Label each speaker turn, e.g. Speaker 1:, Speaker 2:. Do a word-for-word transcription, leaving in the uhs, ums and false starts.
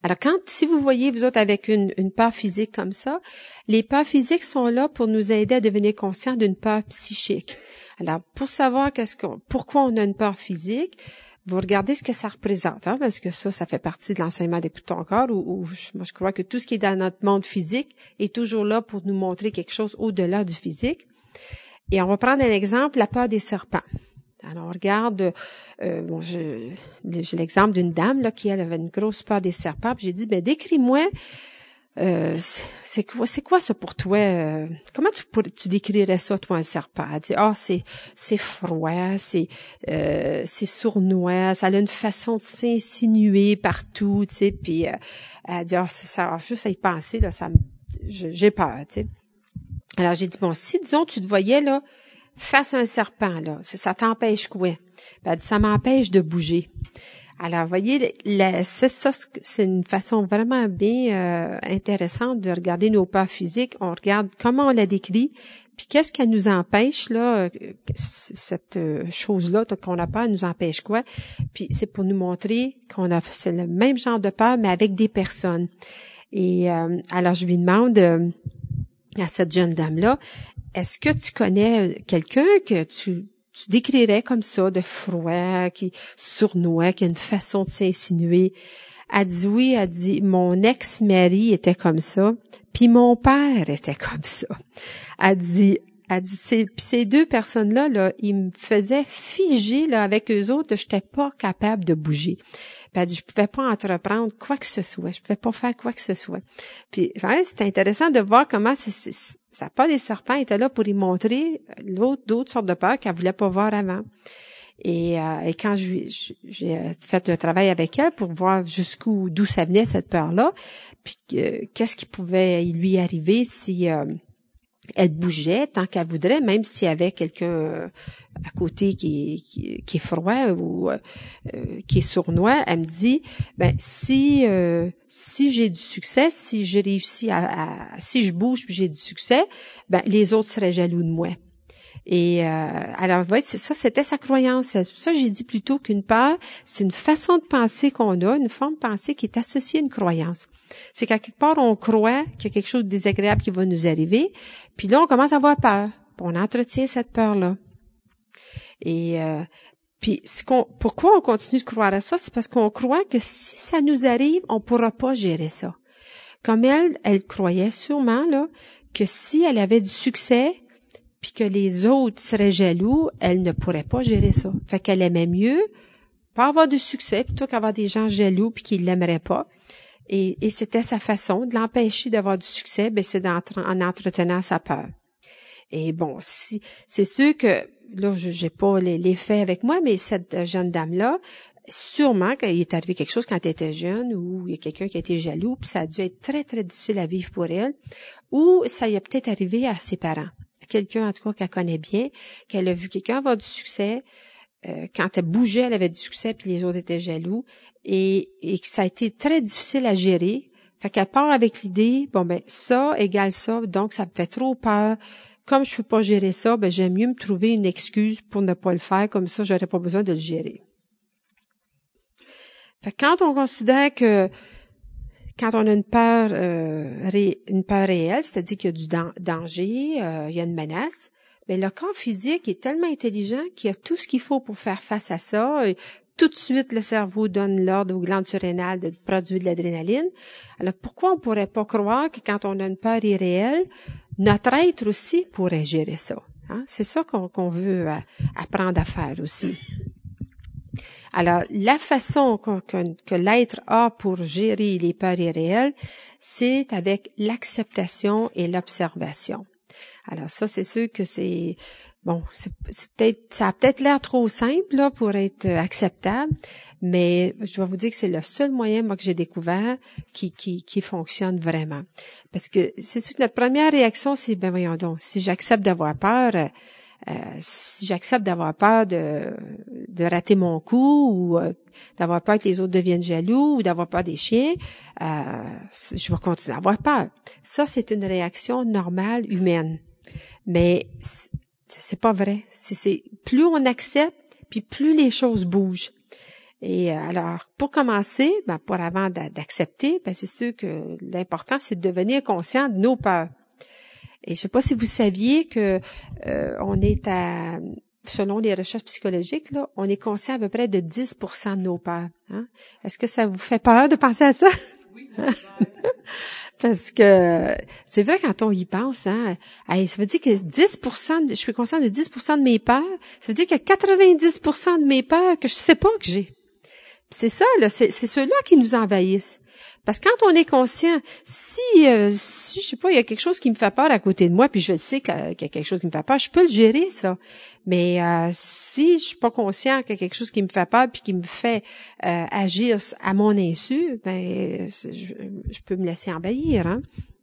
Speaker 1: Alors, quand, si vous voyez, vous autres, avec une, une peur physique comme ça, les peurs physiques sont là pour nous aider à devenir conscients d'une peur psychique. Alors, pour savoir qu'est-ce qu'on, pourquoi on a une peur physique, vous regardez ce que ça représente, hein, parce que ça, ça fait partie de l'enseignement d'Écoute ton corps, où, où je, moi, je crois que tout ce qui est dans notre monde physique est toujours là pour nous montrer quelque chose au-delà du physique. Et on va prendre un exemple, la peur des serpents. Alors, on regarde, euh, bon, je, j'ai l'exemple d'une dame là qui elle avait une grosse peur des serpents. Puis j'ai dit, ben décris-moi, euh, c'est, c'est quoi, c'est quoi ça pour toi euh, Comment tu pourrais, tu décrirais ça toi un serpent? Elle dit, ah, oh, c'est, c'est froid, c'est, euh, c'est sournois, ça a une façon de s'insinuer partout, tu sais. Puis euh, elle dit, ah, oh, c'est ça, alors, juste à y penser là, ça, me, je, j'ai peur, tu sais. Alors j'ai dit, bon, si disons tu te voyais là. Face à un serpent, là, ça, ça t'empêche quoi? Ben, ça m'empêche de bouger. Alors, vous voyez, la, c'est ça, c'est une façon vraiment bien euh, intéressante de regarder nos peurs physiques. On regarde comment on la décrit, puis qu'est-ce qu'elle nous empêche, là, cette chose-là qu'on a peur, nous empêche quoi? Puis c'est pour nous montrer qu'on a, c'est le même genre de peur, mais avec des personnes. Et euh, alors, je lui demande euh, à cette jeune dame-là, est-ce que tu connais quelqu'un que tu, tu décrirais comme ça, de froid, qui sournois, qui a une façon de s'insinuer? Elle dit oui, elle dit, mon ex-mari était comme ça, puis mon père était comme ça. Elle dit, elle dit, ces, ces deux personnes-là, là, ils me faisaient figer, là, avec eux autres, j'étais pas capable de bouger. Puis elle dit, je pouvais pas entreprendre quoi que ce soit, je pouvais pas faire quoi que ce soit. Puis, ouais, c'est intéressant de voir comment c'est, c'est sa peur des serpents était là pour y montrer l'autre, d'autres sortes de peurs qu'elle voulait pas voir avant. Et, euh, et quand je, je, j'ai fait un travail avec elle pour voir jusqu'où, d'où ça venait cette peur-là, puis euh, qu'est-ce qui pouvait lui arriver si euh, elle bougeait tant qu'elle voudrait, même s'il y avait quelqu'un euh, à côté qui, qui, qui est froid ou euh, qui est sournois. Elle me dit, ben si euh, si j'ai du succès, si j'ai réussi à, à si je bouge puis j'ai du succès, ben les autres seraient jaloux de moi. Et euh, alors, vous voyez, ça, c'était sa croyance. C'est pour ça que j'ai dit plutôt qu'une peur, c'est une façon de penser qu'on a, une forme de pensée qui est associée à une croyance. C'est qu'à quelque part, on croit qu'il y a quelque chose de désagréable qui va nous arriver, puis là, on commence à avoir peur. Puis on entretient cette peur-là. Et euh, puis, ce qu'on, pourquoi on continue de croire à ça? C'est parce qu'on croit que si ça nous arrive, on pourra pas gérer ça. Comme elle, elle croyait sûrement là que si elle avait du succès, puis que les autres seraient jaloux, elle ne pourrait pas gérer ça. Fait qu'elle aimait mieux pas avoir du succès plutôt qu'avoir des gens jaloux puis qui l'aimeraient pas. Et, et c'était sa façon de l'empêcher d'avoir du succès, ben c'est en entretenant sa peur. Et bon, si c'est sûr que là, je j'ai pas les, les faits avec moi, mais cette jeune dame-là, sûrement qu'il est arrivé quelque chose quand elle était jeune, ou il y a quelqu'un qui a été jaloux, puis ça a dû être très, très difficile à vivre pour elle, ou ça y a peut-être arrivé à ses parents. Quelqu'un, en tout cas, qu'elle connaît bien, qu'elle a vu quelqu'un avoir du succès, euh, quand elle bougeait, elle avait du succès, puis les autres étaient jaloux, et, et que ça a été très difficile à gérer. Fait qu'elle part avec l'idée, bon ben ça égale ça, donc ça me fait trop peur. Comme je peux pas gérer ça, ben j'aime mieux me trouver une excuse pour ne pas le faire, comme ça j'aurais pas besoin de le gérer. Fait que quand on considère que quand on a une peur, euh, ré, une peur réelle, c'est-à-dire qu'il y a du dan- danger, euh, il y a une menace, mais le corps physique est tellement intelligent qu'il y a tout ce qu'il faut pour faire face à ça. Et tout de suite, le cerveau donne l'ordre aux glandes surrénales de produire de l'adrénaline. Alors, pourquoi on pourrait pas croire que quand on a une peur irréelle, notre être aussi pourrait gérer ça? Hein? C'est ça qu'on, qu'on veut euh, apprendre à faire aussi. Alors, la façon que, que, que l'être a pour gérer les peurs irréelles, c'est avec l'acceptation et l'observation. Alors ça, c'est sûr que c'est bon, c'est, c'est peut-être, ça a peut-être l'air trop simple là pour être acceptable, mais je dois vous dire que c'est le seul moyen moi que j'ai découvert qui qui qui fonctionne vraiment. Parce que c'est sûr que notre première réaction, c'est ben voyons donc, si j'accepte d'avoir peur. Euh, si j'accepte d'avoir peur de, de rater mon coup ou euh, d'avoir peur que les autres deviennent jaloux ou d'avoir peur des chiens, euh, je vais continuer à avoir peur. Ça, c'est une réaction normale humaine. Mais c'est pas vrai. C'est, c'est plus on accepte, puis plus les choses bougent. Et euh, alors, pour commencer, ben, pour avant d'accepter, ben, c'est sûr que l'important, c'est de devenir conscient de nos peurs. Et je sais pas si vous saviez que euh, on est à, selon les recherches psychologiques, là, on est conscient à peu près de dix pour cent de nos peurs. Hein? Est-ce que ça vous fait peur de penser à ça? Oui, ça fait peur. Parce que c'est vrai quand on y pense, hein, hey, ça veut dire que dix pour cent, de, je suis conscient de dix pour cent de mes peurs, ça veut dire qu'il y a quatre-vingt-dix pour cent de mes peurs que je sais pas que j'ai. C'est ça, là, c'est, c'est ceux-là qui nous envahissent. Parce que quand on est conscient, si, euh, si, je sais pas, il y a quelque chose qui me fait peur à côté de moi, puis je sais qu'il y a quelque chose qui me fait peur, je peux le gérer, ça. Mais euh, si je suis pas conscient qu'il y a quelque chose qui me fait peur, puis qui me fait euh, agir à mon insu, ben, je, je peux me laisser envahir, hein.